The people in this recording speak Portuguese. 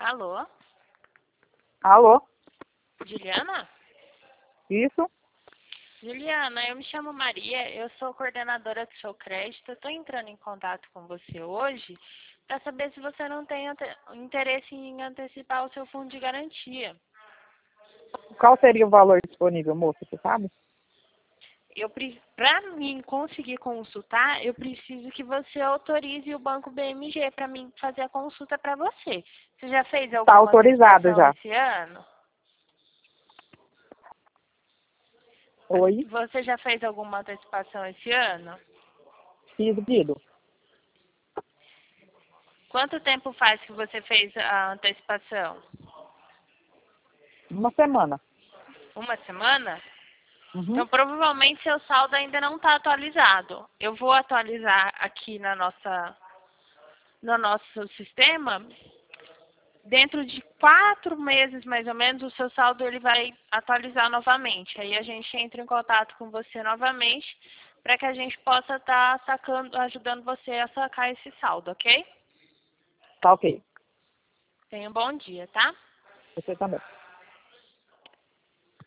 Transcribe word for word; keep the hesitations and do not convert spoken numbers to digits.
Alô? Alô? Juliana? Isso? Juliana, eu me chamo Maria, eu sou coordenadora do seu crédito. Eu estou entrando em contato com você hoje para saber se você não tem ante- interesse em antecipar o seu fundo de garantia. Qual seria o valor disponível, moça, você sabe? Eu, para mim conseguir consultar, eu preciso que você autorize o Banco B M G para mim fazer a consulta para você. Você já fez Está alguma autorizado antecipação já. esse ano? Oi? Você já fez alguma antecipação esse ano? Fiz o pedido. Quanto tempo faz que você fez a antecipação? Uma semana. Uma semana? Uhum. Então, provavelmente, seu saldo ainda não está atualizado. Eu vou atualizar aqui na nossa, no nosso sistema. Dentro de quatro meses, mais ou menos, o seu saldo ele vai atualizar novamente. Aí a gente entra em contato com você novamente para que a gente possa estar sacando, ajudando você a sacar esse saldo, ok? Tá ok. Tenha um bom dia, tá? Você também.